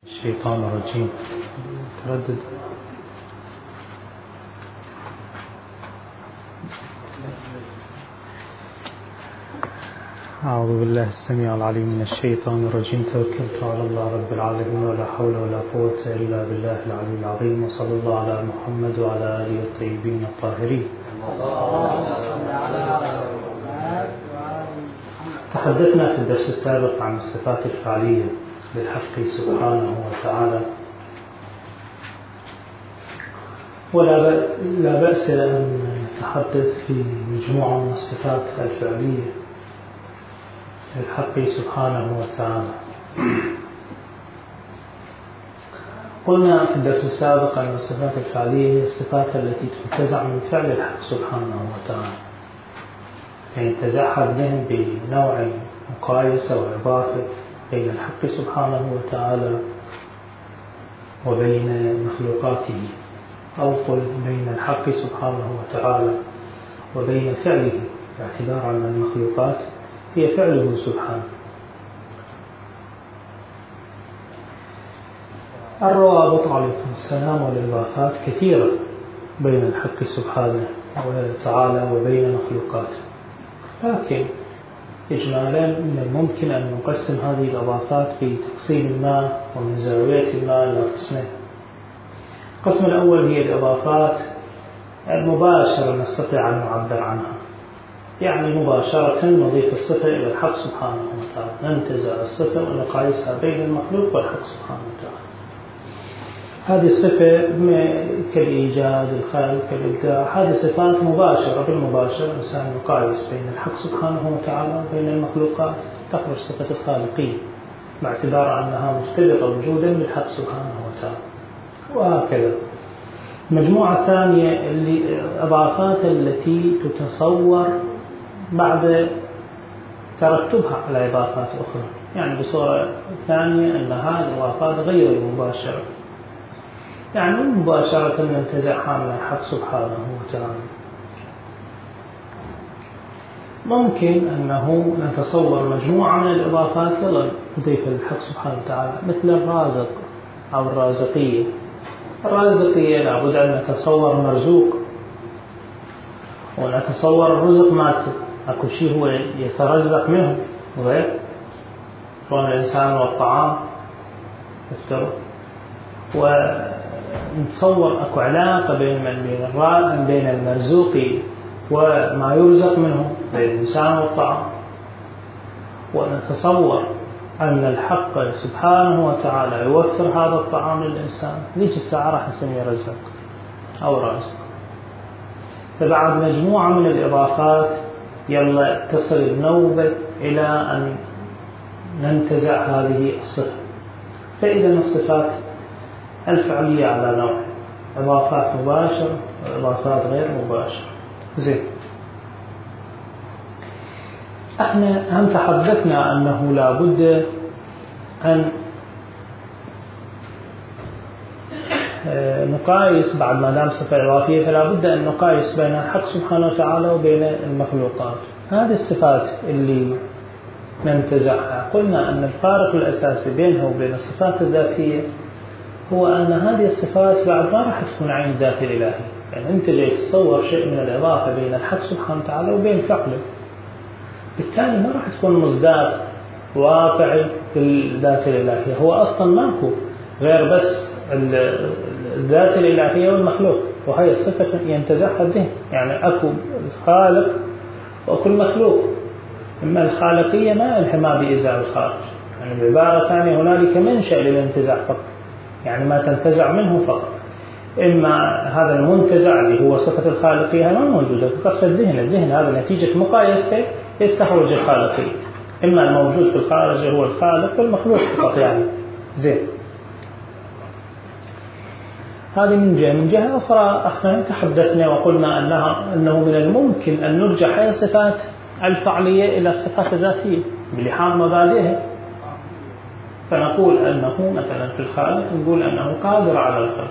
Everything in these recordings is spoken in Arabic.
الشيطان الرجيم تردد. أعوذ بالله السميع العليم من الشيطان الرجيم. توكلت على الله رب العالمين ولا حول ولا قوة إلا بالله العلي العظيم، وصلى الله على محمد وعلى آله الطيبين الطاهرين. تحدثنا في الدرس السابق عن الصفات الفعلية للحق سبحانه وتعالى، ولا بأس أن نتحدث في مجموعة من الصفات الفعلية للحق سبحانه وتعالى. قلنا في الدرس السابق أن الصفات الفعلية هي الصفات التي تنتزع من فعل الحق سبحانه وتعالى، يعني ينتزعها الذهن بنوع مقايسة وإضافة بين الحق سبحانه وتعالى وبين مخلوقاته، أو قل بين الحق سبحانه وتعالى وبين فعله، باعتبار أن المخلوقات هي فعله سبحانه. الروابط عليكم السلام والإضافات كثيرة بين الحق سبحانه وتعالى وبين مخلوقاته، لكن إجمالا من الممكن أن نقسم هذه الإضافات بتقسيم ما ومن زاوية ما إلى قسمين. القسم الأول هي الإضافات المباشرة نستطيع أن نعبر عنها، يعني مباشرة نضيف الصفة إلى الحق سبحانه وتعالى، ننتزع الصفة ونقايسها بين المخلوق والحق سبحانه وتعالى. هذه الصفة كالإيجاد، الخلق، الإبداع، هذه صفات مباشرة. بالمباشرة الإنسان يقايس بين الحق سبحانه وتعالى وبين المخلوقات، تخرج صفة الخالقية باعتبار أنها مرتبطة وجودا بالحق سبحانه وتعالى، وهكذا. المجموعة الثانية الإضافات التي تتصور بعد ترتبها على إضافات أخرى، يعني بصورة ثانية أن هذه الإضافات غير المباشرة، يعني مباشرة ننتزعها من الحق سبحانه وتعالى. ممكن أنه نتصور مجموعة من الإضافات يلا نضيف للحق سبحانه وتعالى، مثل الرازق أو الرازقية. الرازقية لابد أن نتصور مرزوق ونتصور الرزق مالته، أكو شيء هو يترزق منه غير كون الإنسان والطعام يفترض، ونتصور أكو علاقة بين المرزوق وما يرزق منه، بين الإنسان والطعام، ونتصور أن الحق سبحانه وتعالى يوفر هذا الطعام للإنسان، ليش الساعة راح نسميه رزق أو رازق. فبعد مجموعة من الإضافات يلا تصل النوبة إلى أن ننتزع هذه الصفة. فإذا الصفات الفعلية على نوع، إضافات مباشرة وإضافات غير مباشرة. زين، احنا هم تحدثنا أنه لا بد أن نقايس، بعد ما دام صفة إضافية فلا بد أن نقايس بين الحق سبحانه وتعالى وبين المخلوقات. هذه الصفات اللي ننتزعها قلنا أن الفارق الأساسي بينها وبين الصفات الذاتية هو أن هذه الصفات بعد ما راح تكون عين الذات الإلهي، يعني أنت جاي تصور شيء من الإضافة بين الحق سبحانه وتعالى وبين فعله، بالتالي ما راح تكون مصداق واقعي في الذات الإلهية. هو أصلا ماكو غير بس الذات الإلهية والمخلوق، وهي الصفة ينتزعها الذهن، يعني أكو الخالق وأكو المخلوق. إما الخالقية ما الحما بإزاء الخارج، يعني بعبارة ثانية هنالك منشأ للانتزاع فقط، يعني ما تنتزع منه فقط. إما هذا المنتزع اللي هو صفة الخالقية ما موجودة فقط في الذهن، الذهن هذا نتيجة مقايسته يستخرج الخالقية، إما الموجود في الخارج هو الخالق والمخلوق فقط يعني. زين، هذه من جهة. من جهة أخرى احنا تحدثنا وقلنا أنه من الممكن أن نرجع هذه الصفات الفعلية إلى الصفات الذاتية بلحاظ مبادئها، فنقول أنه مثلا في الخالق نقول أنه قادر على الخلق،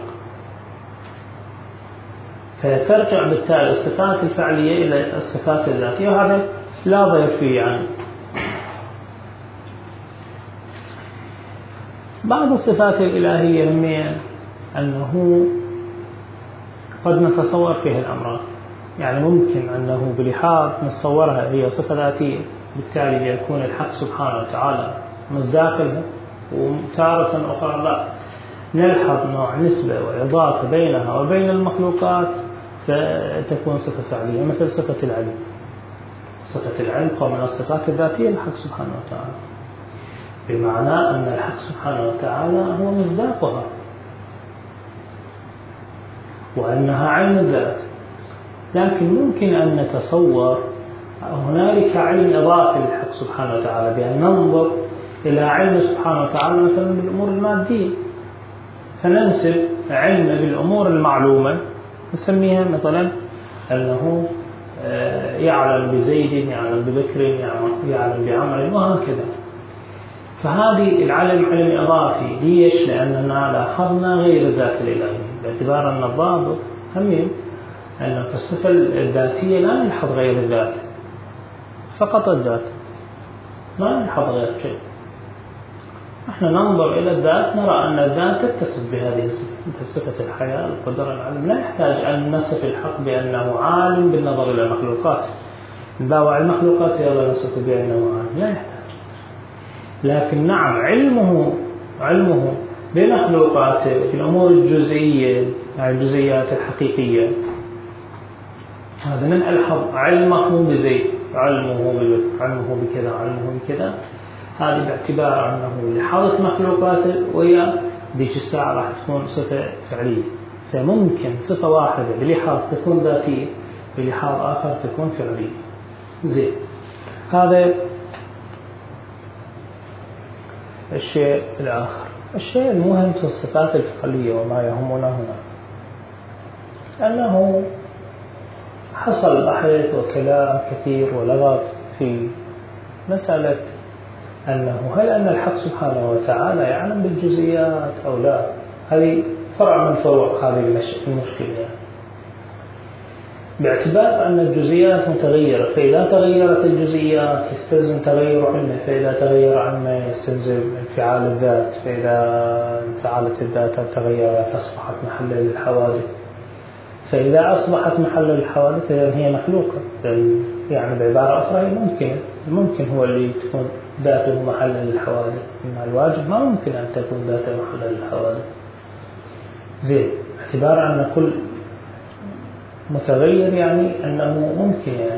فترجع بالتالي الصفات الفعلية إلى الصفات الذاتية، وهذا لا ضير فيه يعني. بعض الصفات الإلهية همية أنه قد نتصور فيها الأمران، يعني ممكن أنه بلحاظ نتصورها هي صفة ذاتية، بالتالي يكون الحق سبحانه وتعالى مصداق لها، وتارة أخرى لا، نلحظ نوع نسبة وإضافة بينها وبين المخلوقات فتكون صفة فعلية، مثل صفة العلم. صفة العلم هو من الصفات الذاتية للحق سبحانه وتعالى، بمعنى أن الحق سبحانه وتعالى هو مصداقها وأنها عين الذات. لكن ممكن أن نتصور هنالك علم إضافي للحق سبحانه وتعالى، بأن ننظر إلى علم سبحانه وتعالى مثلا بالأمور المادية، فننسب علم بالأمور المعلومة نسميها مثلا أنه يعلم بزيد، يعلم ببكر، يعلم بعمر، وهكذا. فهذه العلم علم إضافي. ليش؟ لأننا لاحظنا غير الذات الإلهية، باعتبار أن الضابط همين أن في الصفة الذاتية لا نلحظ غير الذات، فقط الذات، ما نلحظ غير شيء. نحن ننظر إلى الذات نرى أن الذات تتصف بهذه الصفة، مثل صفة الحياة، القدرة، العلم. لا يحتاج أن نصف الحق بأنه عالم بالنظر إلى المخلوقات، نباوع المخلوقات يلا نصف بأنه عالم، لا يحتاج. لكن نعم علمه بمخلوقاته في الأمور الجزئية، يعني الجزئيات الحقيقية، هذا من ألحظ علمه بزيد، علمه بكذا، علمه بكذا، هذه باعتبار أنه لحظة مخلوقاته وهي ذيك الساعة راح تكون صفة فعلية. فممكن صفة واحدة بلحاظ تكون ذاتية، بلحاظ آخر تكون فعلية. زين، هذا الشيء الآخر. الشيء المهم في الصفات الفعلية وما يهمنا هنا أنه حصل بحث وكلام كثير ولغط في مسألة أنه هل أن الحق سبحانه وتعالى يعلم بالجزئيات أو لا. هذه فرع من فروع هذه المشكلة، يعني باعتبار أن الجزئيات متغيرة، فإذا تغيرت الجزئيات يستلزم تغير علمه، فإذا تغير علمه يستلزم انفعال الذات، فإذا انفعالت الذات تغيرت أصبحت محل للحوادث، فإذا أصبحت محل للحوادث هي مخلوقة. يعني بعبارة أخرى هي ممكن هو اللي تكون ذاته محل للحوادث، إنما الواجب ما ممكن أن تكون ذاته محل للحوادث. زين، باعتبار أن كل متغير يعني أنه ممكن يعني.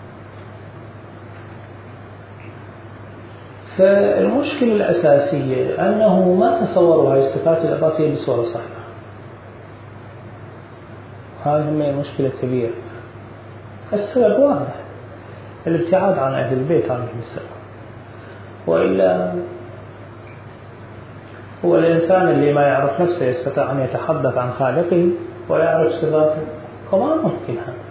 فالمشكلة الأساسية أنه ما تصوروا هذه الصفات الإضافية بصورة صحيحة. هذه هي مشكلة كبيرة. السبب واضح، الابتعاد عن أهل البيت عليهم السلام. وإلا هو الإنسان اللي ما يعرف نفسه يستطيع أن يتحدث عن خالقه ويعرف صفاته، وما ممكن هذا.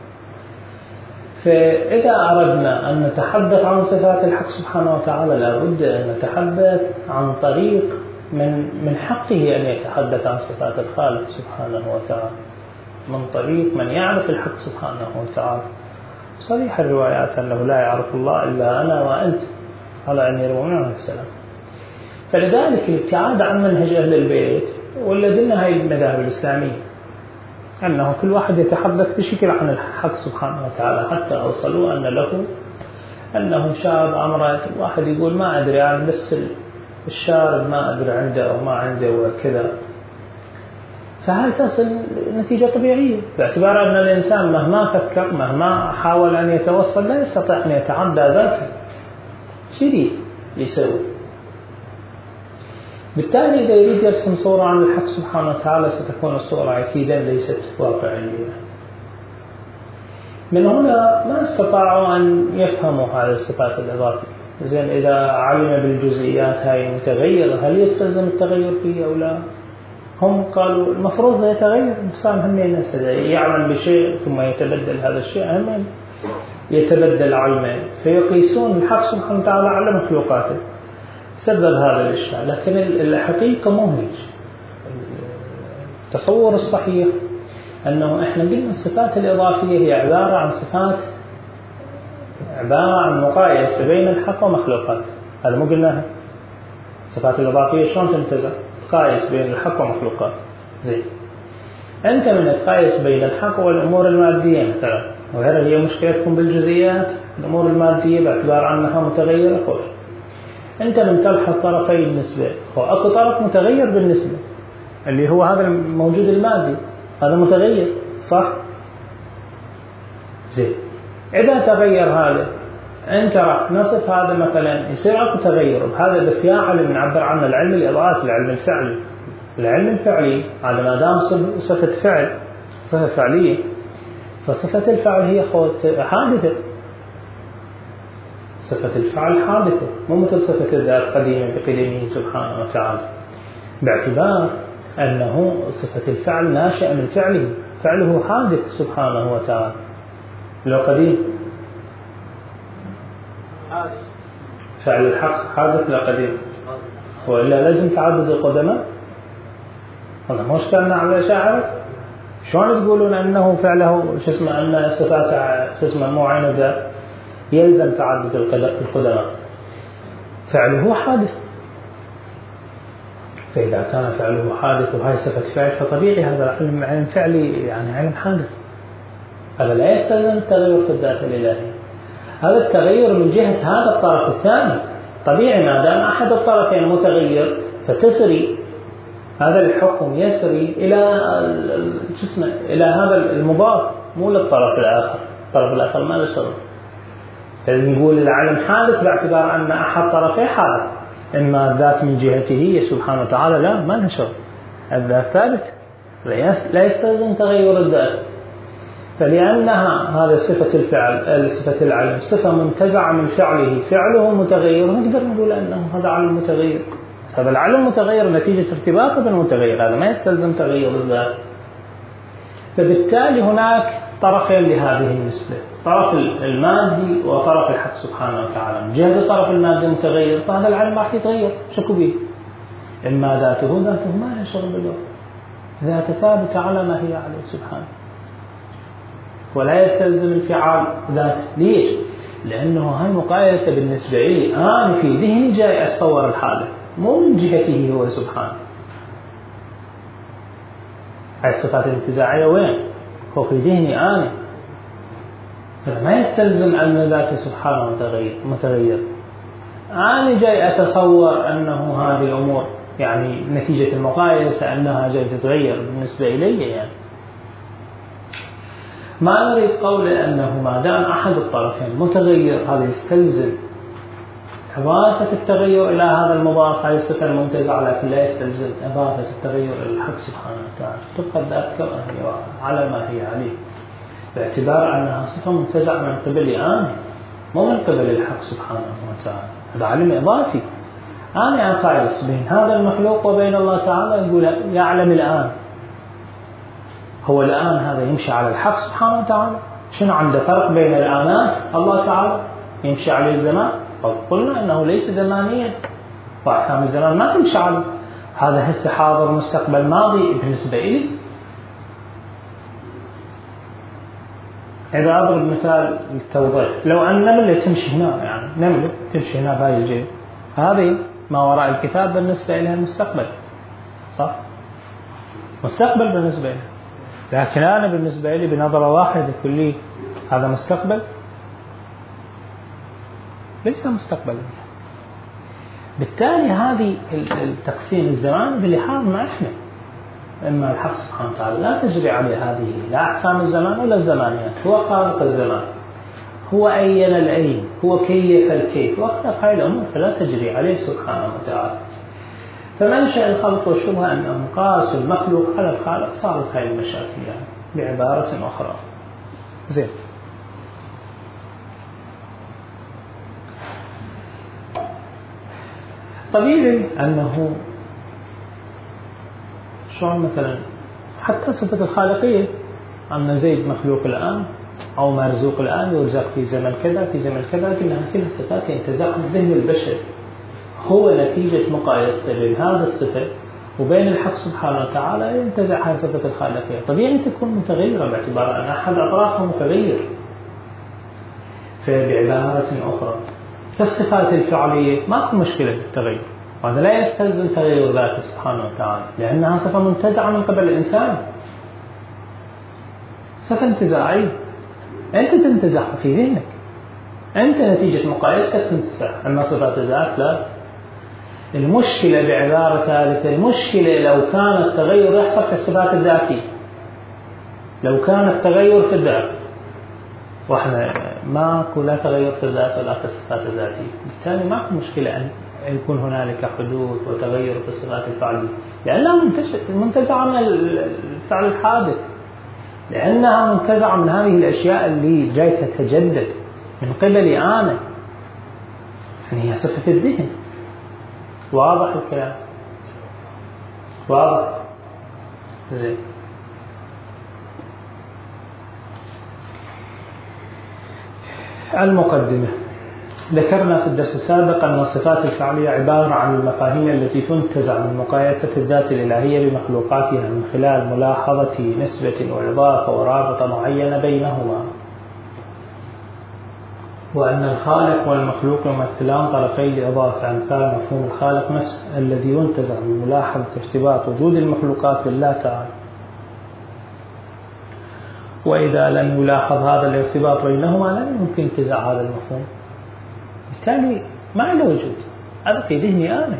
فإذا أردنا أن نتحدث عن صفات الحق سبحانه وتعالى لابد أن نتحدث عن طريق من حقه أن يتحدث عن صفات الخالق سبحانه وتعالى، من طريق من يعرف الحق سبحانه وتعالى. صريح الروايات أنه لا يعرف الله إلا أنا وأنت على أن يروون عليه السلام. فلذلك الابتعاد عن منهج أهل البيت ولدنا هاي المذاهب الإسلامية أنه كل واحد يتحدث بشكل عن الحق سبحانه وتعالى، حتى أوصلوا أنه شاب عمره واحد يقول ما أدري يعني بس الشارب ما أدري عنده أو ما عنده وكذا. فهل تصل نتيجة طبيعية، باعتبار أن الإنسان مهما فكر مهما حاول أن يتوصل لا يستطيع أن يتعدى ذاته. شيء يسوي. بالتالي إذا يريد يرسم صورة عن الحق سبحانه وتعالى ستكون الصورة أكيدا ليست واقعية. من هنا ما استطاعوا أن يفهموا هذه الصفات الإضافية. زين، إذا علم بالجزئيات هاي متغيرة هل يستلزم التغير فيه أو لا؟ هم قالوا المفروض يتغير. الإنسان هم يعلم بشيء ثم يتبدل هذا الشيء، هم يتبدل علمه، فيقيسون الحق سبحانه وتعالى على مخلوقاته. سبب هذا الإشكال. لكن الحقيقة مو هيك. التصور الصحيح أنه إحنا قلنا الصفات الإضافية هي عبارة عن مقايسة بين الحق ومخلوقاته. هذا مو قلناها. الصفات الإضافية شلون تنتزع؟ تقايس بين الحق ومخلوقات. زين، أنت من تقايس بين الحق والأمور المادية مثلا، وهذا هي مشكلتكم بالجزئيات الأمور المادية باعتبار أنها متغيرة. خوش أنت من تلحظ طرفي النسبة، أكو طرف متغير بالنسبة اللي هو هذا الموجود المادي، هذا متغير صح؟ زين، إذا تغير هذا أنت راح نصف هذا مثلا يصير أكو تغير بهذا، بس يا علم نعبر عنه العلم الإضافي، العلم الفعلي. العلم الفعلي هذا ما دام صفة فعل، صفة فعلية، فصفة الفعل هي حادثة. صفة الفعل حادثة، مو مثل صفة الذات قديمة بقدمه سبحانه وتعالى، باعتبار أنه صفة الفعل ناشئة من فعله، فعله حادث سبحانه وتعالى. لو قديم فعل الحق حادث لا قديم، وإلا لازم تعدد القدماء. هذا مش كان على شاعر. شلون تقولون أنه فعله أن الصفات مو عين الذات يلزم تعدد القدماء؟ فعله حادث، فإذا كان فعله حادث وهي صفة فعل فطبيعي هذا علم فعلي، يعني علم حادث. هذا لا يستلزم التغير في الذات الإلهية، هذا التغير من جهة هذا الطرف الثاني. طبيعي ما دام أحد الطرفين متغير فتسري هذا الحكم يسري إلى هذا المضاف، مو للطرف الآخر. الطرف الآخر ما له شغل. فنقول العالم حادث باعتبار أن أحد طرفيه حادث، إما الذات من جهته سبحانه وتعالى لا، ما له شغل، الذات ثابت لا يستلزم تغير الذات. فلأنها هذا صفة الفعل، صفة العلم صفة منتزعة من فعله، فعله متغير، نقدر نقول أنه هذا علم متغير. هذا العلم متغير نتيجة ارتباطه بالمتغير، هذا ما يستلزم تغير الذات. فبالتالي هناك طرفين لهذه النسبة، طرف المادي وطرف الحق سبحانه وتعالى. من جهة الطرف المادي متغير، فهذا العلم راح يتغير، شكو به؟ إما ذاته ما له شغل بالوقت، ذاته ثابتة على ما هي عليه سبحانه، ولا يستلزم انفعال ذات. ليش؟ لأنه هاي مقايسة بالنسبة لي أنا في ذهني جاي أتصور الحالة، مو من جهته هو سبحانه. هاي الصفات الانتزاعية وين؟ هو في ذهني أنا، ما يستلزم أن ذاته سبحانه متغير. أنا جاي أتصور أنه هذه الأمور يعني نتيجة المقايسة أنها جاي تتغير بالنسبة إلي. يعني ما نريد قول أنه ما دام أحد الطرفين متغير هذا يستلزم إضافة التغير إلى هذا المضاف، هذه الصفة المنتزعة، لكن لا يستلزم إضافة التغير إلى الحق سبحانه وتعالى. تبقى الذات كما هي على ما هي عليه، باعتبار أنها صفة منتزعة من قبل أنا، مو من قبل الحق سبحانه وتعالى. هذا علم إضافي. أنا أقايس بين هذا المخلوق وبين الله تعالى، يقول يعلم الآن، هو الآن هذا يمشي على الحق سبحانه وتعالى. شنو عنده فرق بين الآنات؟ الله تعالى يمشي عليه الزمان، قلنا أنه ليس زمانيا، وأحكام الزمان ما تمشي عليه. هذا هسه حاضر مستقبل ماضي بالنسبة إلي. إذا أضرب مثال للتوضيح، لو أن نملة تمشي هنا، يعني نملة تمشي هنا بهاي الجهة، هذه ما وراء الكتاب بالنسبة إليها المستقبل، صح؟ مستقبل بالنسبة لها، لكن أنا بالنسبة لي بنظرة واحدة كلي هذا مستقبل ليس مستقبلا. بالتالي هذه التقسيم الزمان باللحاظ ما إحنا، إما الحق سبحانه وتعالى لا تجري عليه هذه لا أحكام الزمان ولا الزمانيات، هو خالق الزمان، هو أين الأين، هو كيف الكيف، وخلق هذه الأمور فلا تجري عليه سبحانه وتعالى. فمنشأ الخلق والشبهة أنهم قاسوا المخلوق على الخالق، صارت هذه المشاكل يعني بعبارة أخرى. زين، طبيعي أنه شلون مثلا حتى صفة الخالقية، أن زيد مخلوق الآن أو مرزوق الآن، يرزق في زمن كذا في زمن كذا، كلها كل صفات ينتزعها الذهن البشري، هو نتيجة مقايسته بين هذا الصفة وبين الحق سبحانه وتعالى ينتزعها صفة الخالقية. طبيعي تكون متغيرة باعتبار أن أحد أطرافها متغير. فبعبارة أخرى، فالصفات الفعلية ماكو مشكلة بالتغير، وهذا لا يستلزم تغير ذاته سبحانه وتعالى، لأنها صفة منتزعة من قبل الإنسان، صفة انتزاعية أنت تنتزعها في ذهنك، أنت نتيجة مقايستك تنتزع. أما صفات الذات لا. المشكلة بعبارة ثالثة، المشكلة لو كان التغير يحصل في الصفات الذاتية، لو كان التغير في الذات، وإحنا ماكو لا تغير في الذات ولا في الصفات الذاتية، بالتالي ماكو مشكلة أن يكون هنالك حدوث وتغير في الصفات الفعلية، لأنها منتزعة من الفعل الحادث، لأنها منتزعة من هذه الأشياء اللي جاي تتجدد من قبلي أنا، يعني هي صفة في الذهن. واضح الكلام؟ واضح؟ زين. المقدمة. ذكرنا في الدرس السابق أن الصفات الفعلية عبارة عن المفاهيم التي تنتزع من مقايسة الذات الإلهية بمخلوقاتها من خلال ملاحظة نسبة وإضافة ورابطة معينة بينهما، وأن الخالق والمخلوق يمثلان طرفي الإضافة، أمثال مفهوم الخالق نفسه الذي ينتزع من ملاحظة ارتباط وجود المخلوقات بالله تعالى. وإذا لم يلاحظ هذا الارتباط بينهما لن يمكن انتزاع هذا المفهوم، بالتالي ما له وجود، هذا في ذهني أنا،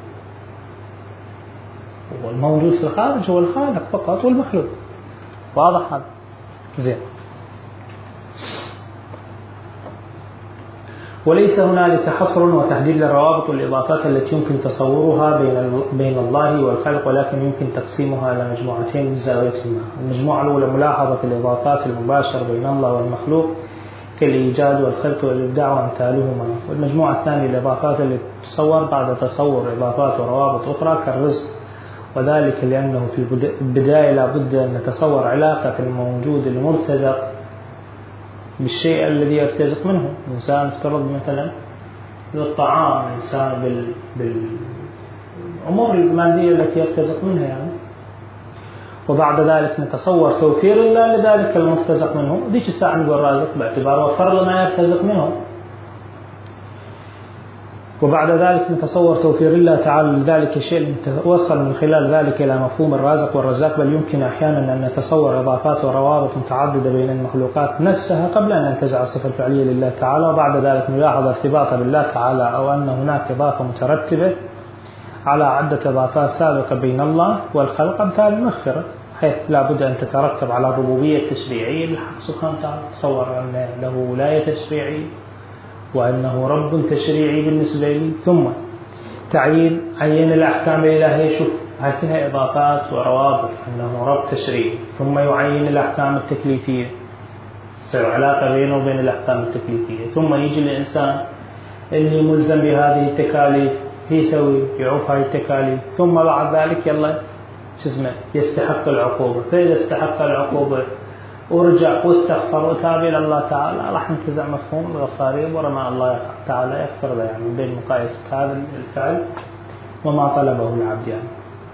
والموجود في الخارج هو الخالق فقط والمخلوق. واضح هذا؟ زين. وليس هنالك حصر وتحديد للروابط والإضافات التي يمكن تصورها بين الله والخلق، ولكن يمكن تقسيمها إلى مجموعتين من زاويتهما. المجموعة الأولى ملاحظة الإضافات المباشرة بين الله والمخلوق كالإيجاد والخلق والإبداع وأمثالهما، والمجموعة الثانية الإضافات التي تتصور بعد تصور إضافات وروابط أخرى كالرزق، وذلك لأنه في البداية لا بد أن نتصور علاقة في الموجود المرتزق بالشيء الذي يرتزق منه. الإنسان افترض مثلا بالطعام، الإنسان بالأمور المادية التي يرتزق منها يعني، وبعد ذلك نتصور توفير الله لذلك المرتزق منه، ذيك الساعة نقول رازق باعتبار وفر لما يرتزق منه، وبعد ذلك نتصور توفير الله تعالى لذلك الشيء، نتوصل من خلال ذلك إلى مفهوم الرازق والرزاق. بل يمكن أحيانا أن نتصور إضافات وروابط متعددة بين المخلوقات نفسها قبل أن ننتزع الصفة الفعلية لله تعالى، وبعد ذلك نلاحظ ارتباطها بالله تعالى، أو أن هناك إضافة مترتبة على عدة إضافات سابقة بين الله والخلق، أمثال المغفرة، حيث لا بد أن تترتب على الربوبية التشريعية للحق سبحانه وتعالى، تصور أن له ولاية تشريعية وأنه رب تشريعي بالنسبة لي، ثم عين الأحكام الإلهية. شوف هكذا إضافات وروابط، أنه رب تشريعي، ثم يعين الأحكام التكليفية، تصير علاقة بينه وبين الأحكام التكليفية، ثم يجي الإنسان اللي ملزم بهذه التكاليف يسوي يعوف هذه التكاليف، ثم بعد ذلك يلا يستحق العقوبة، فإذا استحق العقوبة ورجع واستغفر وتاب إلى الله تعالى راح ننتزع مفهوم الغفارية ورمى الله تعالى يغفر له، يعني بين مقايسة هذا الفعل وما طلبه العبد يعني.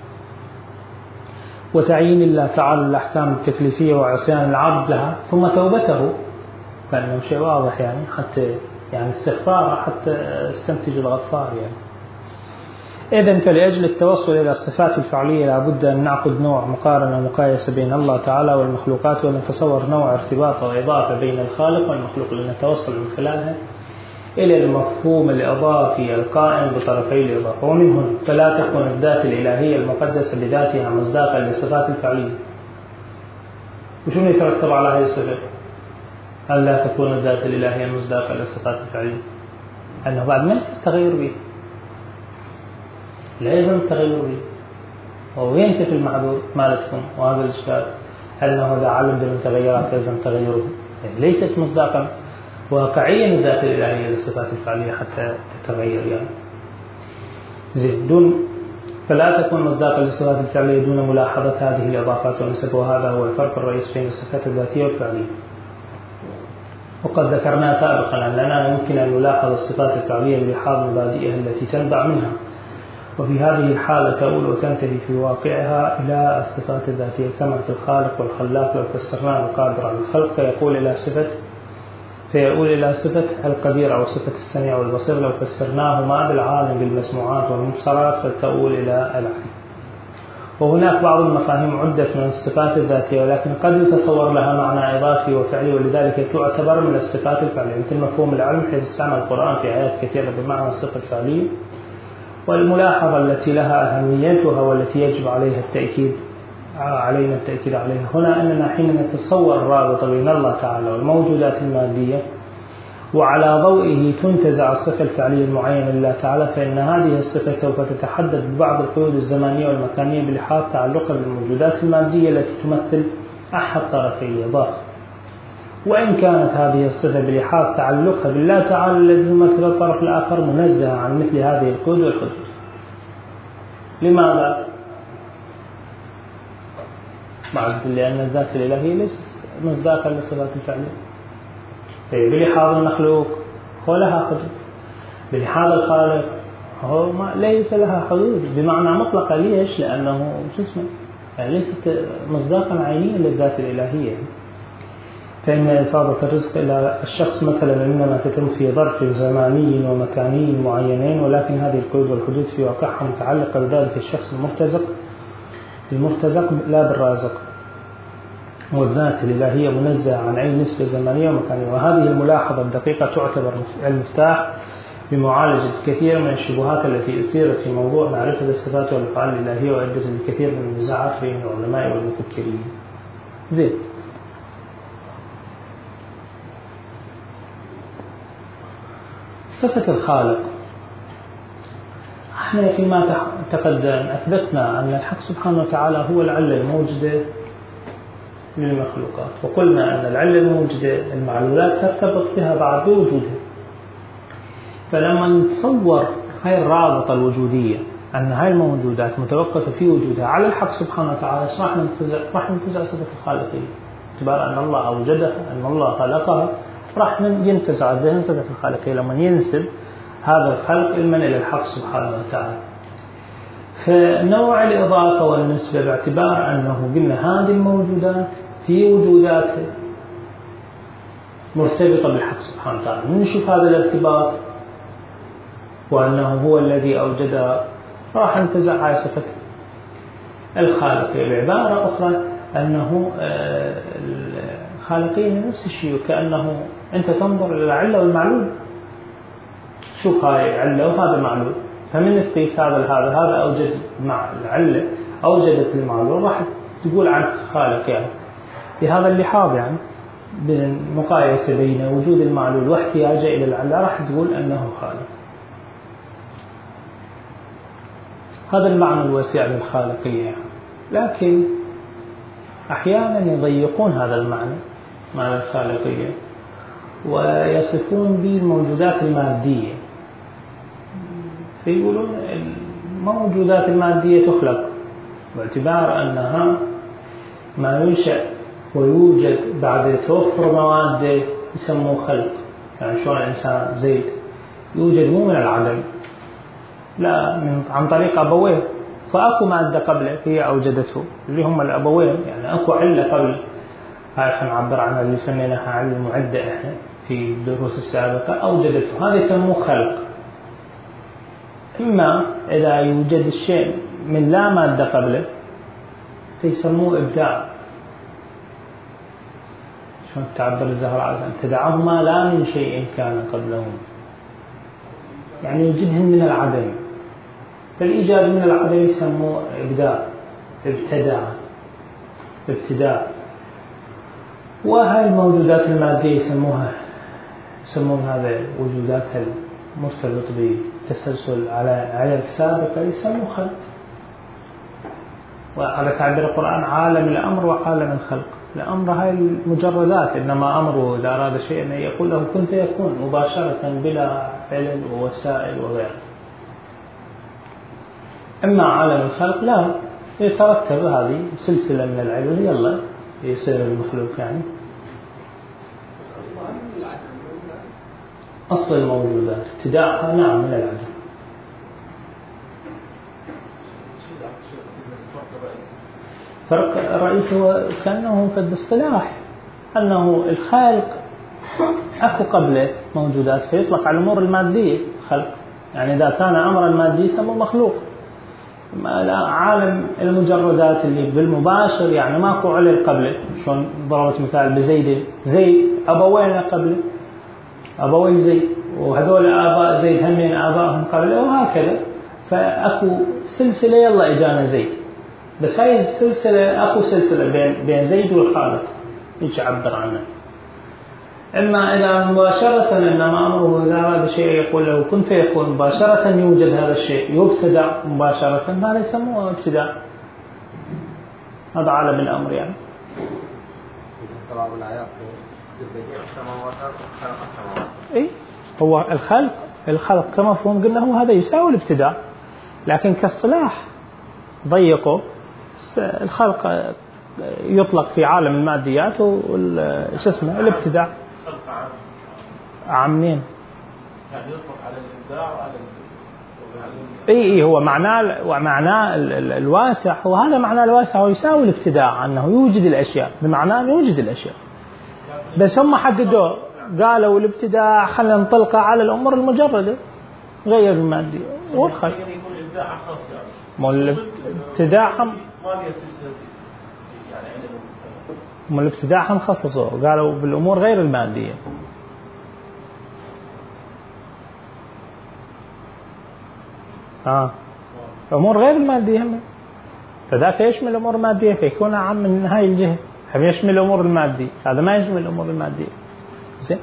وتعيين الله تعالى الأحكام التكليفية وعصيان العبد لها، ثم توبته، كأنه شيء واضح يعني، حتى يعني استغفار حتى استنتج الغفار يعني. إذن فلأجل التوصل إلى الصفات الفعلية لابد أن نعقد نوع مقارنة ومقايسة بين الله تعالى والمخلوقات، ونتصور نوع ارتباط وإضافة بين الخالق والمخلوق لنتوصل من خلالها إلى المفهوم الإضافي القائم بطرفي الإضافة. ومن هنا فلا تكون الذات الإلهية المقدسة بذاتها مصداقا للصفات الفعلية. وشو يترتب على هذه الصفة؟ أن لا تكون الذات الإلهية مصداقا للصفات الفعلية، أنه بعد ما يصير تغير به، لازم تغير به. وين في المعذور مالتكم وهذا الإشكال، أنه إذا علم بالمتغيرات لازم تغيره، يعني ليست مصداقا واقعيا الذات الإلهية للصفات الفعلية حتى تتغير يعني. فلا تكون مصداقا للصفات الفعلية دون ملاحظة هذه الإضافات والنسب، وهذا هو الفرق الرئيس بين الصفات الذاتية والفعلية. وقد ذكرنا سابقا أننا يمكن أن نلاحظ الصفات الفعلية بلحاظ مبادئها التي تنبع منها، وفي هذه الحالة تؤول وتنتهي في واقعها إلى الصفات الذاتية، كما في الخالق والخلاق. لو فسرناه القادر على الخلق فيقول إلى صفة فيقول إلى صفة القدير أو صفة السميع والبصير لو فسرناهما بالعالم بالمسموعات والمبصرات فتؤول إلى العلم. وهناك بعض المفاهيم عدت من الصفات الذاتية ولكن قد يتصور لها معنى إضافي وفعلي ولذلك تعتبر من الصفات الفعلية مثل مفهوم العلم حيث استعمل القرآن في آيات كثيرة بمعنى الصفة الفعلية. والملاحظة التي لها أهميتها والتي يجب علينا التأكيد عليها هنا أننا حين نتصور الرابط بين الله تعالى والموجودات المادية وعلى ضوئه تنتزع الصفة الفعلية المعينة لله تعالى فإن هذه الصفة سوف تتحدد ببعض القيود الزمانية والمكانية بلحاظ تعلقها بالموجودات المادية التي تمثل أحد طرفي ضغط. وإن كانت هذه الصفة بلحاظ تعلقها بالله تعالى الذي يمثل الطرف الآخر منزهة عن مثل هذه القيود والحدود. لماذا؟ لأن الذات الإلهية ليست مصداقا للصفات الفعلية. بلحاظ المخلوق هو لها حدود، بلحاظ الخالق هو ليس لها حدود بمعنى مطلقة. ليش؟ لأنه يعني ليست مصداقا عينيا للذات الإلهية. فإن إفاضة الرزق إلى الشخص مثلا إنما تتم في ظرف زماني ومكاني معينين ولكن هذه القيود والحدود في واقعها متعلقة بذلك الشخص المرتزق لا بالرازق. والذات الإلهية منزهة عن أي نسبة زمنية ومكانية. وهذه الملاحظة الدقيقة تعتبر المفتاح بمعالجة كثير من الشبهات التي أثيرت في موضوع معرفة الصفات والأفعال الإلهية وأدت الكثير من النزاعات بين العلماء والمفكرين. زين. صفة الخالق، احنا فيما تقدم أثبتنا أن الحق سبحانه وتعالى هو العلة الموجودة للمخلوقات، وقلنا أن العلة الموجودة المعلولات ترتبط بها بعد وجودها. فلما نتصور هاي الرابطة الوجودية أن هاي الموجودات متوقفة في وجودها على الحق سبحانه وتعالى راح ننتزع صفة الخالقية باعتبار أن الله أوجدها أن الله خلقها. راح ينتزع الذهن صفة الخالقية لما ينسب هذا الخلق علما إلى الحق سبحانه وتعالى. فنوع الإضافة والنسبة باعتبار أنه قلنا هذه الموجودات في وجوداتها مرتبطة بالحق سبحانه وتعالى. نشوف هذا الارتباط وأنه هو الذي أوجدها راح ننتزع هاي صفة الخالقية. بعبارة أخرى أنه الخالقية نفس الشيء كأنه أنت تنظر إلى العلة والمعلول. شوف هاي علة وهذا معلول فمن نقيس هذا أوجد مع العلة أوجدت المعلول راح تقول عن خالق. يعني بهذا اللحاظ يعني بالمقايسة بين وجود المعلول واحتياجه إلى العلة راح تقول أنه خالق. هذا المعنى الواسع للخالقية. لكن أحيانا يضيقون هذا المعنى معنى الخالقية ويصفون بالموجودات المادية. فيقولون الموجودات المادية تخلق باعتبار أنها ما ينشأ ويوجد بعد توفر مواد يسموه خلق. يعني شلون الإنسان زيد يوجد مو من العدم لا عن طريق أبويه فأكو مادة قبله هي أوجدته اللي هم الأبوين. يعني أكو علة قبل هاي نعبر عنها اللي سميناها علة المعدة إحنا في الدروس السابقة أوجدته. هذا يسموه خلق. إما إذا يوجد الشيء من لا مادة قبله فيسموه إبداع. شلون تعبر الزهراء ابتدعهما لا من شيء كان قبلهم يعني يوجدهن من العدم. فالإيجاد من العدم يسموه إبداع ابتداء. وهاي الموجودات المادية يسمون هذا وجودات المرتبط بتسلسل على السابقة يسموه خلق. وعلى تعبير القرآن عالم الأمر وعالم الخلق. الأمر هاي المجردات إنما أمره إذا أراد شيئا يقول له كن فيكون مباشرة بلا علل ووسائل وغيره. أما عالم الخلق لا يترتب هذه سلسلة من العلل يلا يصير المخلوق. يعني أصل الموجودات ابتداءها نعم من العدم. فرق الرئيس هو كأنه في الاصطلاح أنه الخالق أكو قبله موجودات فيطلق على الأمور المادية خلق. يعني إذا كان أمرا مادي يسمى مخلوق. عالم المجردات اللي بالمباشر يعني ماكو علل قبله، شلون ضربت مثال بزيد، زيد أبوين قبله، أبوي زيد، وهذول آباء زيد همين آبائهم قبله، وهكذا. فأكو سلسلة يلا إجانا زيد، بس هاي السلسلة أكو سلسلة بين زيد والخالق يجي عبر عنه. إما إذا مباشرة إنما أمره إذا هذا الشيء يقول له كن فيكون، مباشرة يوجد هذا الشيء يبتدع مباشرة، هذا يسموه ابتداع. هذا عالم الأمر يعني. إيه هو الخلق كمفهوم قلنا هو هذا يساوي الابتداع، لكن كاصطلاح ضيقه الخلق يطلق في عالم الماديات واسمه الابتداع. عامين يعني يطلق على الابداع وعلى اي هو معناه الواسع، وهذا معناه الواسع ويساوي الابتداع، انه يوجد الاشياء، بمعنى انه يوجد الاشياء. بس هم حددوا قالوا الابتداع خلينا نطلقه على الامور المجرده غير الماديه والخلق. مو الابتداع هم الابتداع هم خصصوا قالوا بالامور غير الماديه. امور غير الماديه هم، فذاك يشمل الامور الماديه فيكون اعم من هاي الجهه، هم يشمل الامور الماديه، هذا ما يشمل الامور الماديه. زين.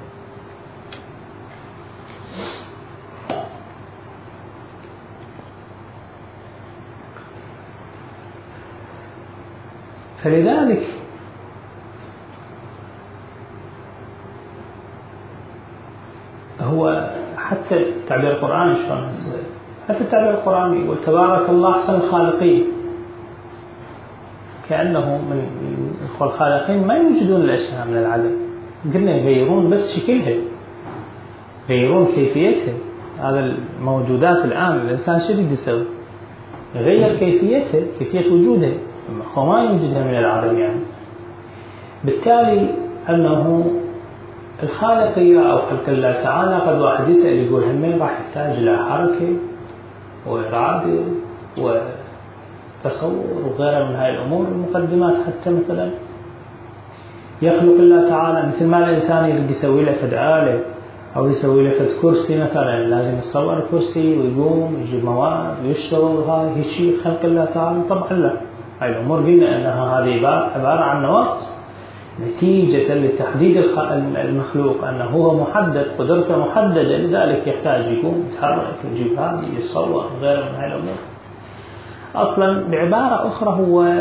فلذلك هو حتى تعبير القرآن شلون يصير، حتى التعبير القرآني يقول تبارك الله أحسن الخالقين، كأنه من الخالقين ما يوجدون الأشياء من العدم، قلنا يغيرون بس شكلها، يغيرون كيفيتها. هذا الموجودات الآن الإنسان شو يريد يسوي؟ يغير كيفيتها، كيفية وجودها، هو ما يوجدها من العدم يعني. بالتالي أنه الخالقية أو خلق الله تعالى قد واحد يسأل يقول همين راح يحتاج إلى حركة وإرادة وتصور وغيرها من هاي الأمور المقدمات. حتى مثلا يخلق الله تعالى مثل ما الإنسان يريد يسوي له فد آلة أو يسوي له فد كرسي مثلا، لازم يصور كرسي ويقوم يجيب مواد ويشتغل، هاي شيء خلق الله تعالى؟ طبعا لا. هاي الأمور قلنا أنها هذه عبارة عن نواة نتيجة لتحديد المخلوق، أنه هو محدد، قدرته محددة، لذلك يحتاج يقوم يتحرك يجيب هذه يصور غير من هاي الأمور. أصلا بعبارة أخرى هو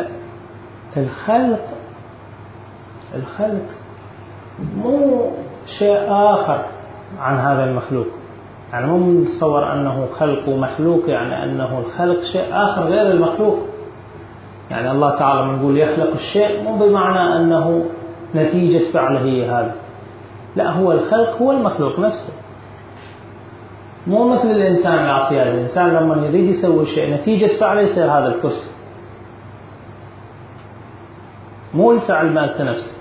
الخلق مو شيء آخر عن هذا المخلوق، يعني مو نتصور أنه خلق ومخلوق يعني أنه الخلق شيء آخر غير المخلوق. يعني الله تعالى من يقول يخلق الشيء مو بمعنى أنه نتيجة فعله هي هذا، لا، هو الخلق هو المخلوق نفسه. مو مثل الإنسان العطيان، الإنسان لما يريد يسوي شيء نتيجة فعله يصير هذا الكرسي، مو الفعل مالته نفسه،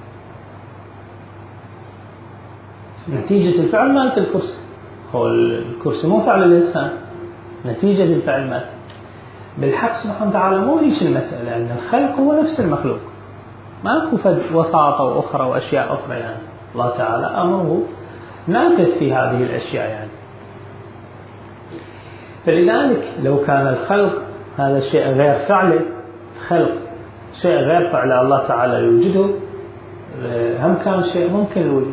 نتيجة الفعل مالته الكرسي. هو الكرسي مو فعل الإنسان، نتيجة الفعل مالته. بالحق سبحانه وتعالى مو هيش المسألة، أن الخلق هو نفس المخلوق، ما فد وساطة وأخرى وأشياء أخرى. يعني الله تعالى أمره نافذ في هذه الأشياء يعني. فلذلك لو كان الخلق هذا شيء غير فعله، خلق شيء غير فعله الله تعالى يوجده، هم كان شيء ممكن الوجود.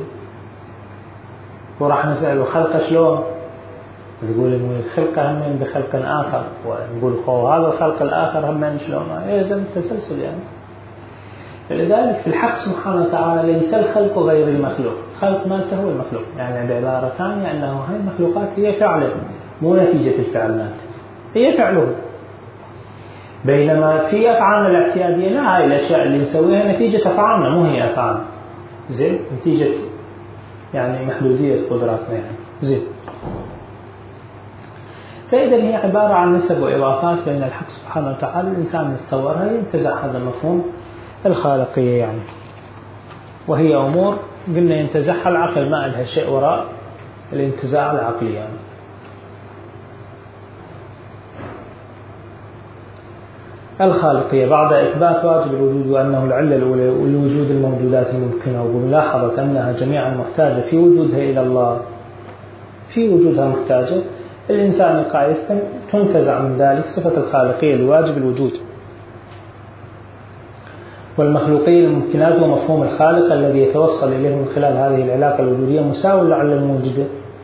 وراح نسأله خلق شلون؟ نقول إنه الخلق هم بخلق آخر، ونقول خو هذا الخلق الآخر هم شلون؟ يلزم تسلسل يعني. فلذلك في الحق سبحانه وتعالى ليس الخلق غير المخلوق، خلق مالته هو المخلوق. يعني بعبارة ثانية أنه هاي المخلوقات هي فعله مو نتيجة الفعل مالته، هي فعله. بينما في أفعالنا الاعتيادية لا، هاي الأشياء اللي نسويها نتيجة أفعالنا مو هي أفعال، زين، نتيجة يعني محدودية قدراتنا يعني، زين. فإذا هي عبارة عن نسب وإضافات بين الحق سبحانه وتعالى، الإنسان يتصورها ينتزع هذا المفهوم الخالقية يعني، وهي أمور قلنا ينتزعها العقل، ما لها شيء وراء الانتزاع العقلي يعني. الخالقية بعد إثبات واجب الوجود وأنه العلة الأولى لوجود الموجودات الممكنة، وملاحظة أنها جميعا محتاجة في وجودها إلى الله، في وجودها محتاجة، الإنسان قائسا تنتزع من ذلك صفة الخالقية لواجب الوجود والمخلوقية الممكنات، ومفهوم الخالق الذي يتوصل إليه من خلال هذه العلاقة الوجودية مساو لعل الموجودة،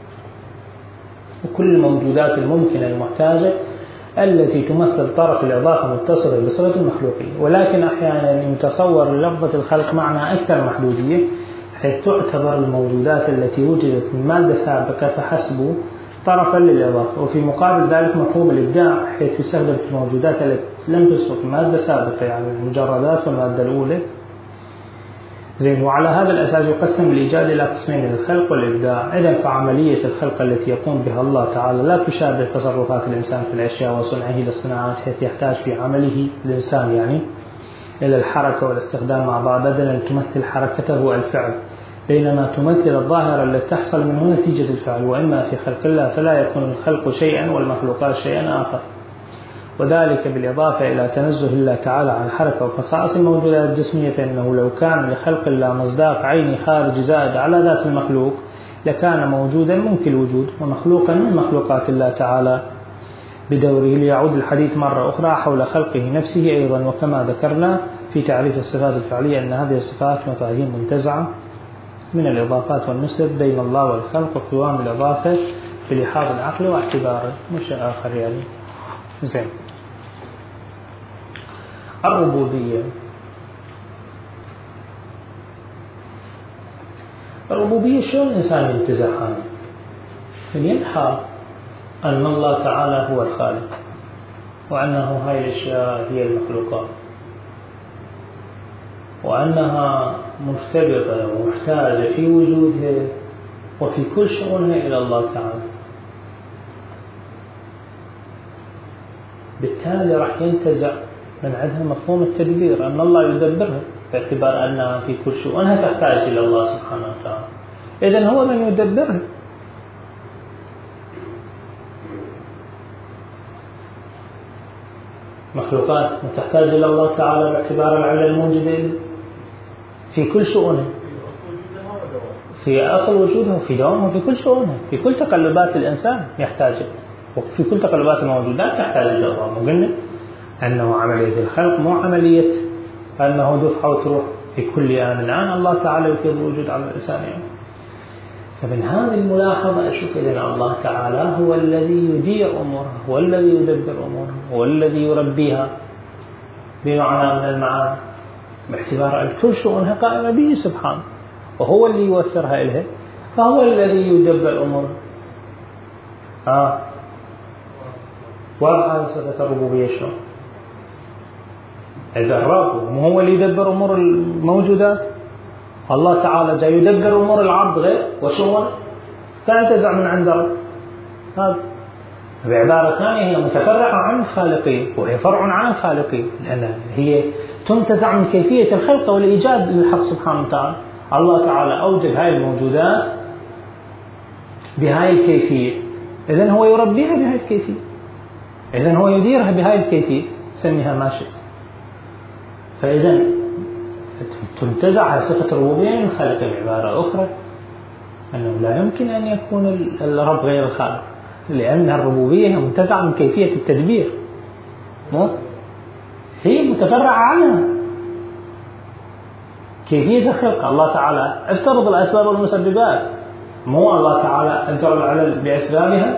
وكل الموجودات الممكنة المحتاجة التي تمثل طرف الإضافة متصلة بصفة المخلوقية. ولكن أحيانا يتصور لفظة الخلق معنى أكثر محدودية، حيث تعتبر الموجودات التي وجدت من مادة سابقة فحسب طرفا للإضافة، وفي مقابل ذلك مفهوم الإبداع حيث يستخدم في الموجودات التي لم تسبق من مادة سابقة، يعني المجردات والمادة الأولى. زين. وعلى هذا الأساس يقسم الإيجاد إلى قسمين، الخلق والإبداع. إذن فعملية الخلق التي يقوم بها الله تعالى لا تشابه تصرفات الإنسان في الأشياء وصنعه للصناعات، حيث يحتاج في عمله الإنسان يعني إلى الحركة والاستخدام مع بعض، بدلا تمثل حركته الفعل، بينما تمثل الظاهرة التي تحصل منه نتيجة الفعل. وإما في خلق الله فلا يكون الخلق شيئا والمخلوقات شيئا آخر، وذلك بالإضافة إلى تنزه الله تعالى عن الحركة وخصائص الموجودات الجسمية، فإنه لو كان لخلق الله مصداق عيني خارج زائد على ذات المخلوق لكان موجودا ممكن الوجود ومخلوقا من مخلوقات الله تعالى بدوره. ليعود الحديث مرة أخرى حول خلقه نفسه أيضا، وكما ذكرنا في تعريف الصفات الفعلية أن هذه الصفات مفاهيم منتزعة من الإضافات والنسب بين الله والخلق، وقوام الإضافة بلحاظ العقل واعتباره مش آخر يعني. زين. الربوبية شلون الإنسان ينتزعها؟ من ينحى أن الله تعالى هو الخالق، وأنه هاي الأشياء هي المخلوقات، وأنها مرتبطة ومحتاجة في وجودها وفي كل شؤونها إلى الله تعالى، بالتالي راح ينتزع من عندها مفهوم التدبير، أن الله يدبرها باعتبار أنها في كل شؤونها تحتاج إلى الله سبحانه وتعالى. إذن هو من يدبرها. مخلوقات تحتاج إلى الله تعالى باعتبار العلة الموجودة في كل شؤونها، في أصل وجودها وفي دوامها وفي كل شؤونها، في كل تقلبات الإنسان يحتاج، وفي كل تقلبات الموجودات تحتاج إلى الله. وقلنا أنه عملية الخلق مو عملية أنه دفعة وتروح في كل آن الآن، الله تعالى يفيض الوجود على الإنسان يعني. فمن هذه الملاحظة أشوف إذن الله تعالى هو الذي يدير أموره، هو الذي يدبر أموره، هو الذي يربيها بمعنى من المعاني، باعتبار كل شؤونها قائمة به سبحانه، وهو اللي يوفرها إليه، فهو الذي يدبر أموره. واضح هذه صفة الربوبية شلون؟ إذا الرب هو اللي يدبر أمور الموجودات، الله تعالى جاي يدبر أمور العبد غير وشؤون، فانتزع من عند رب. هذا بعبارة ثانية هي متفرعة عن الخالقية، وهي فرع عن الخالقية، لأن هي تنتزع من كيفية الخلق والإيجاد للحق سبحانه وتعالى. الله تعالى أوجد هاي الموجودات بهاي الكيفية، إذن هو يربيها بهاي الكيفية، إذن هو يديرها بهاي الكيفية، سميها ما شئت. فإذا تنتزع صفة الربوبية من الخالق. بعبارة أخرى أنه لا يمكن أن يكون الرب غير الخالق، لأن الربوبية منتزعة من كيفية التدبير، هي متفرعة عنها كيفية الخلق. الله تعالى افترض الأسباب والمسببات، مو الله تعالى أنزل العلل بأسبابها،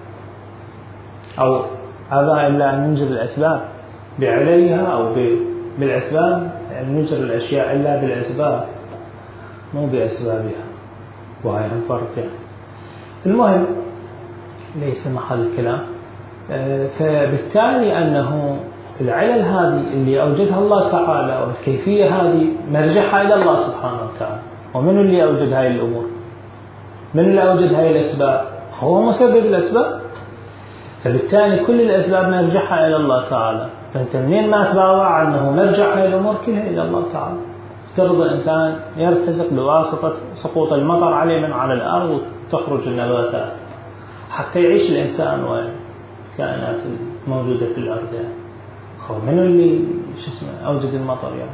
أو هذا إلا أن ننزل الأسباب بعللها أو بالأسباب، يعني ننزل الأشياء إلا بالأسباب مو بأسبابها، وهي الفرق يعني. المهم ليس محل الكلام. فبالتالي أنه العلل هذه اللي أوجدها الله تعالى والكيفية هذه مرجعها إلى الله سبحانه وتعالى. ومن اللي أوجد هاي الأمور؟ من اللي أوجد هاي الأسباب؟ هو مسبب الأسباب. فبالتالي كل الأسباب مرجعها إلى الله تعالى. فأنت منين ما تراوع أنه مرجع هاي الأمور كلها إلى الله تعالى، يفترض الإنسان يرتزق بواسطة سقوط المطر عليه من على الأرض وتخرج النباتات حتى يعيش الإنسان والكائنات الموجودة في الأرض يعني. من اللي أوجد المطر يعني؟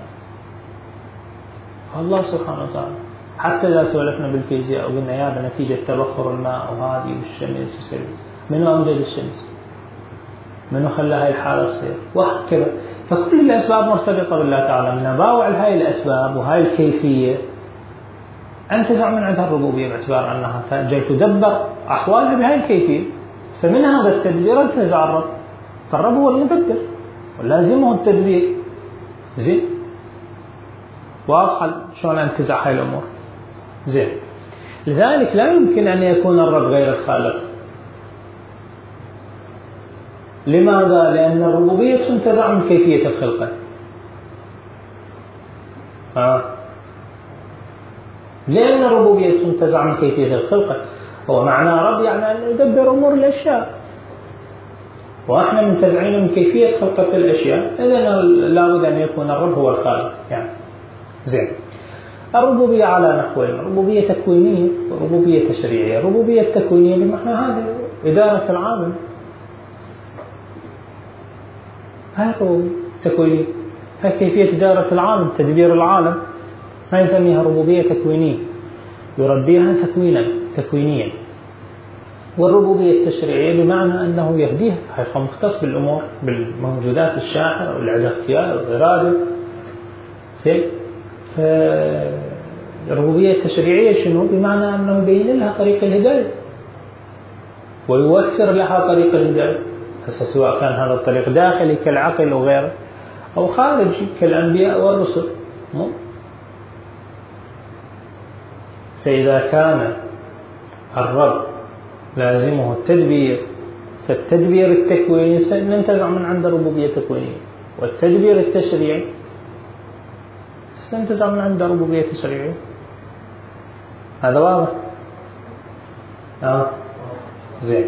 الله سبحانه وتعالى. حتى إذا سولفنا بالفيزياء وقلنا يا نتيجة تبخر الماء وهذه والشمس وسوي، منو أوجد الشمس؟ منو خلى هاي الحالة تصير؟ وهكذا. فكل الأسباب مرتبطة بالله تعالى. من باوع هاي الأسباب وهاي الكيفية انتزع من عندها الربوبية باعتبار أنها جاي تدبر أحوالها بهاي الكيفية. فمن هذا التدبير انتزع الرب. فالرب هو المدبر ولازمه التدبير. زين واضح شلون انتزع هاي الأمور. زين لذلك لا يمكن أن يكون الرب غير الخالق. لماذا؟ لأن الربوبية تنتزع من كيفية الخلقة. لأن الربوبية تنتزع من كيفية الخلقة. هو معنى رب يعني أن يدبر أمور الأشياء، وإحنا منتزعين من كيفية خلقة الأشياء. إذن لابد أن يكون الرب هو الخالق يعني. زين الربوبية على نحوين: ربوبية تكوينية وربوبية تشريعية. الربوبية التكوينية بمعنى هذا إدارة العالم، هاي الربوبية التكوينية، هاي كيفية إدارة العالم، تدبير العالم، هاي نسميها ربوبية تكوينية، يربيها تكوينيا. والربوبية التشريعية بمعنى أنه يهديها، هاي مختص بالأمور بالموجودات الشاعر والعدة اختيار والإرادة. زين الربوبية التشريعية شنو؟ بمعنى أنه يبين لها طريق الهداية ويوفر لها طريق الهداية، سواء كان هذا الطريق داخلي كالعقل وغيره أو خارجي كالأنبياء والرسل. فإذا كان الرب لازمه التدبير، فالتدبير التكويني سننتزع من عند الربوبية التكوينية، والتدبير التشريعي سننتزع من عند الربوبية التشريعية. هذا واضح؟ زين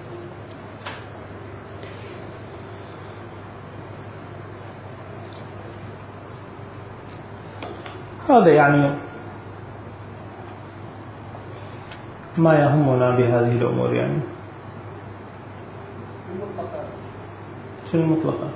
هذا يعني ما يهمنا بهذه الأمور يعني. شو المطلقة؟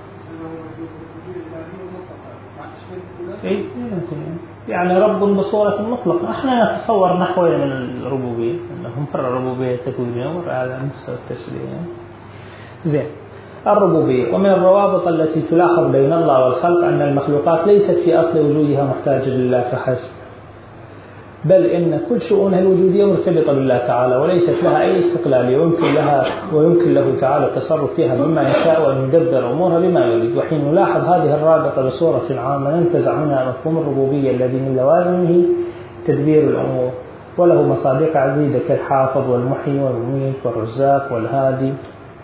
يعني رب بصورة مطلقة. احنا نتصور نحوين من الربوبية، انهم مرة ربوبية تكوينية ومرة على مستوى التشريعي. زين الربوبية. ومن الروابط التي تلاحظ بين الله والخلق أن المخلوقات ليست في أصل وجودها محتاجة لله فحسب، بل إن كل شؤونها الوجودية مرتبطة بالله تعالى وليست لها أي استقلالية، ويمكن له تعالى التصرف فيها بما يشاء وأن يدبر أمورها بما يريد. وحين نلاحظ هذه الرابطة بصورة عامة ننتزع منها مفهوم الربوبية الذي من لوازمه تدبير الأمور، وله مصادق عديدة كالحافظ والمحيي والمميت والرزاق والهادي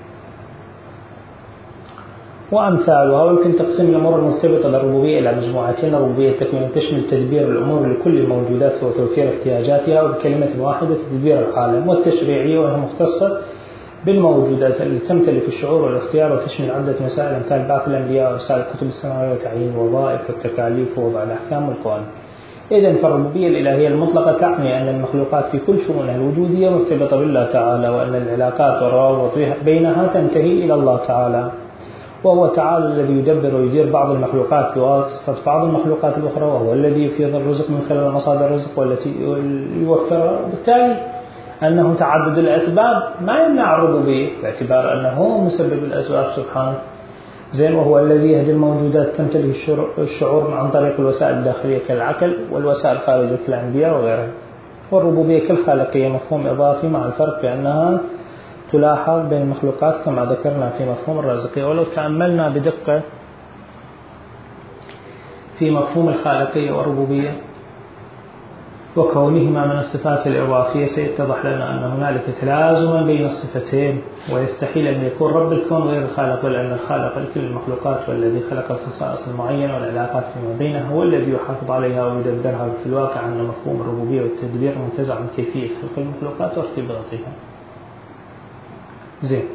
وأمثالها. ويمكن تقسيم الأمور المرتبطة بالربوبية إلى مجموعتين: الربوبية التكوينية تشمل تدبير الأمور لكل الموجودات وتوفير احتياجاتها وبكلمة واحدة تدبير العالم، والتشريعية وهي مختصة بالموجودات التي تمتلك الشعور والاختيار وتشمل عدة مسائل أمثال بعث الأنبياء وإرسال الكتب السماوية وتعيين الوظائف والتكاليف ووضع الأحكام والقوانين. إذن فالربوبية الإلهية المطلقة تعني أن المخلوقات في كل شؤونها الوجودية مرتبطة بالله تعالى، وأن العلاقات والروابط بينها تنتهي إلى الله تعالى، وهو تعالى الذي يدبر ويدير بعض المخلوقات بواسطة بعض المخلوقات الأخرى، وهو الذي يفيض الرزق من خلال مصادر الرزق والتي يوفرها. بالتالي أنه تعدد الأسباب ما يمنع الربوبية باعتبار أنه هو مسبب الأسباب سبحانه. زين وهو الذي يهدي الموجودات تمتلك الشعور عن طريق الوسائل الداخلية كالعقل والوسائل الخارجية كالأنبياء وغيرها. والربوبية كالخالقية مفهوم إضافي مع الفرق بأنها تلاحظ بين المخلوقات كما ذكرنا في مفهوم الرازقية. ولو تأملنا بدقة في مفهوم الخالقية والربوبية وكونهما من الصفات الإضافية سيتضح لنا أن هنالك تلازما بين الصفتين، ويستحيل أن يكون رب الكون غير الخالق، لأن الخالق لكل المخلوقات والذي خلق الخصائص المعينة والعلاقات فيما بينها هو الذي يحافظ عليها ويدبرها. في الواقع أن مفهوم الربوبية والتدبير منتزع من كيفية خلق المخلوقات وارتباطها. زين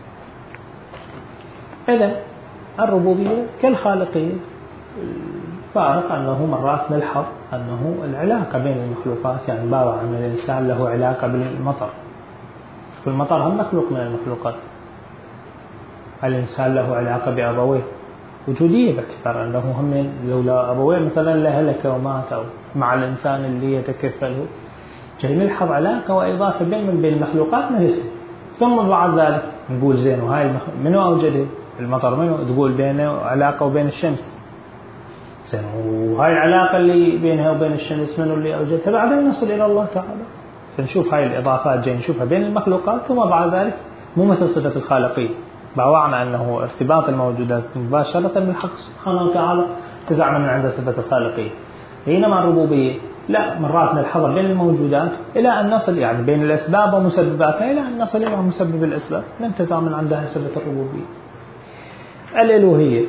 إذن الربوبية كالخالقية الفارق أنه مرات نلحظ أنه العلاقة بين المخلوقات، يعني باوع أن الإنسان له علاقة بالمطر، والمطر هم مخلوق من المخلوقات. الإنسان له علاقة بأبويه وجودية، باعتبار أنه هم لولا أبويه مثلا لهلك ومات، أو مع الإنسان اللي يتكفله. جاي نلحظ علاقة وإضافة بين المخلوقات نفسها. ثم بعد ذلك نقول زين وهاي منو أوجده المطر؟ منو تقول بينه علاقة وبين الشمس؟ زين وهاي العلاقة اللي بينها وبين الشمس منو اللي أوجدها؟ بعدين نصل إلى الله تعالى. فنشوف هاي الإضافات جاي نشوفها بين المخلوقات، ثم بعد ذلك مو مثل صفة الخالقية باوعنا أنه ارتباط الموجودات مباشرة بالحق سبحانه وتعالى تزعم من عند صفة الخالقية. حينما الربوبية لا، مرات نلحظها بين الموجودات إلى أن نصل، يعني بين الأسباب ومسبباتها إلى أن نصل إلى مسبب الأسباب، ننتزع من عندها صفة الربوبية. الألوهية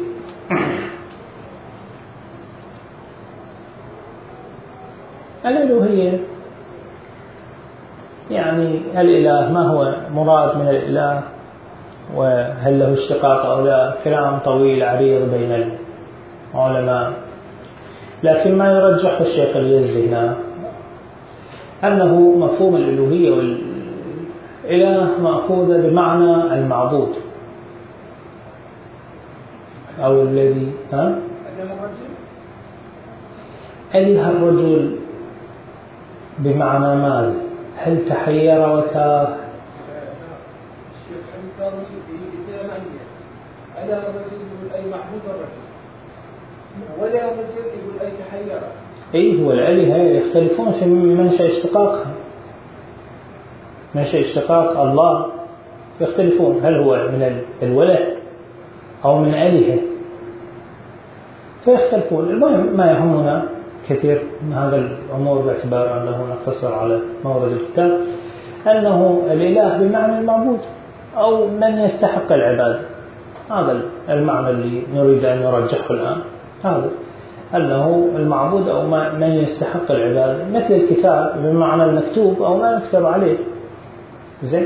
الألوهية يعني الإله، ما هو مراد من الإله، وهل له اشتقاق أو لا؟ كلام طويل عريض بين العلماء، لكن ما يرجح الشيخ اليزدي هنا أنه مفهوم الألوهية والإله مأخوذ بمعنى المعبود أو الذي أله الرجل بمعنى ماذا؟ هل تحير وتاه؟ ألا الرجل يقول أي معبود الرجل، ولا الرجل يقول أي تحير. إيه، هو الآلهة يختلفون في منشأ اشتقاقها. منشأ اشتقاق الله يختلفون، هل هو من الولد أو من آلهة، فيختلفون. المهم ما يهمنا كثير من هذا الأمور باعتبار أنه نقتصر على مورد الكتاب، أنه الإله بمعنى المعبود أو من يستحق العبادة. هذا المعنى اللي نريد أن نرجحه الآن، هذا أنه المعبود أو من يستحق العبادة، مثل الكتاب بمعنى المكتوب أو ما يكتب عليه. زين،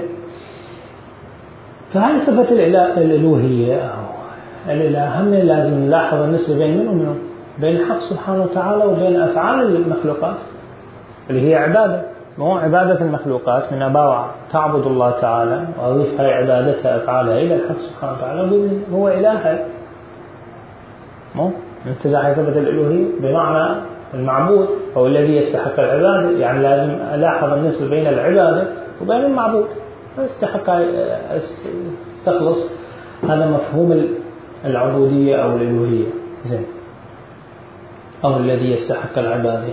فهذه صفة الألوهية أو الإله. هم لازم نلاحظ النسبة بين من ومن، بين الحق سبحانه وتعالى وبين أفعال المخلوقات اللي هي عبادة. مو عبادة المخلوقات من أباوع تعبد الله تعالى وأضيف هاي عبادتها أفعالها إلى الحق سبحانه وتعالى هو إله. مو انتزاع صفة الألوهية بمعنى المعبود أو الذي يستحق العبادة، يعني لازم ألاحظ النسبة بين العبادة وبين المعبود يستحق استخلص هذا مفهوم العبودية أو الألوهية. زين، أو الذي يستحق العبادة.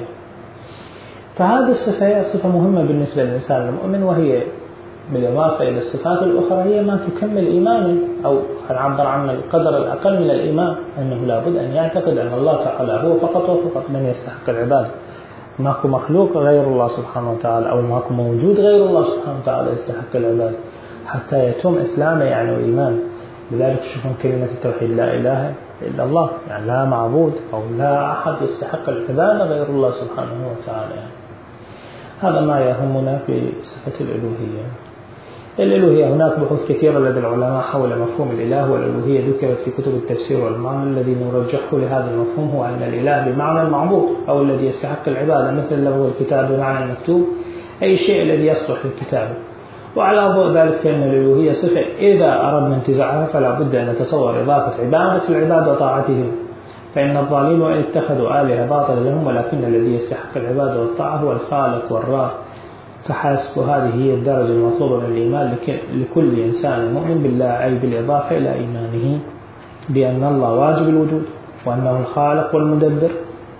فهذه الصفة صفة مهمة بالنسبة للإنسان المؤمن، وهي بالإضافة إلى الصفات الأخرى هي ما تكمل إيمانا، أو نعبر عن القدر الأقل من الإيمان، أنه لابد أن يعتقد أن الله تعالى هو فقط وفقط من يستحق العبادة. ماكو مخلوق غير الله سبحانه وتعالى، أو ماكو موجود غير الله سبحانه وتعالى يستحق العبادة حتى يتم إسلامه يعني وإيمان. لذلك تشوفون كلمة التوحيد لا إله إلا الله، يعني لا معبود أو لا أحد يستحق العبادة غير الله سبحانه وتعالى. يعني هذا ما يهمنا في صفة الألوهية. الألوهية هناك بحوث كثيرة لدى العلماء حول مفهوم الإله والألوهية ذكرت في كتب التفسير، والمعنى الذي نرجحه لهذا المفهوم هو أن الإله بمعنى المعبود أو الذي يستحق العبادة، مثل لفظ الكتاب بمعنى المكتوب، أي شيء الذي يصلح للكتابة. وعلى ضوء ذلك فإن الألوهية صفة إذا أردنا انتزاعها فلا بد أن نتصور إضافة عبادة العباد وطاعتهم، فإن الظالمين وإن اتخذوا آلهة باطلا لهم، ولكن الذي يستحق العبادة والطاعة هو الخالق والرازق فحسب. وهذه هي الدرجة المطلوبة من الإيمان لكل إنسان مؤمن بالله، أي بالإضافة إلى إيمانه بأن الله واجب الوجود وأنه الخالق والمدبر.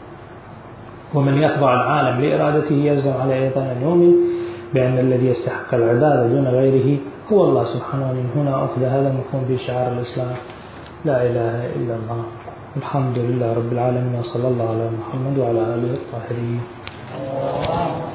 ومن يخضع العالم لإرادته يلزم عليه أيضا أن يؤمن بأن الذي يستحق العبادة دون غيره هو الله سبحانه. من هنا أخذ هذا المفهوم في شعار الإسلام لا إله إلا الله. الحمد لله رب العالمين، وصلى الله على محمد وعلى آله الطاهرين.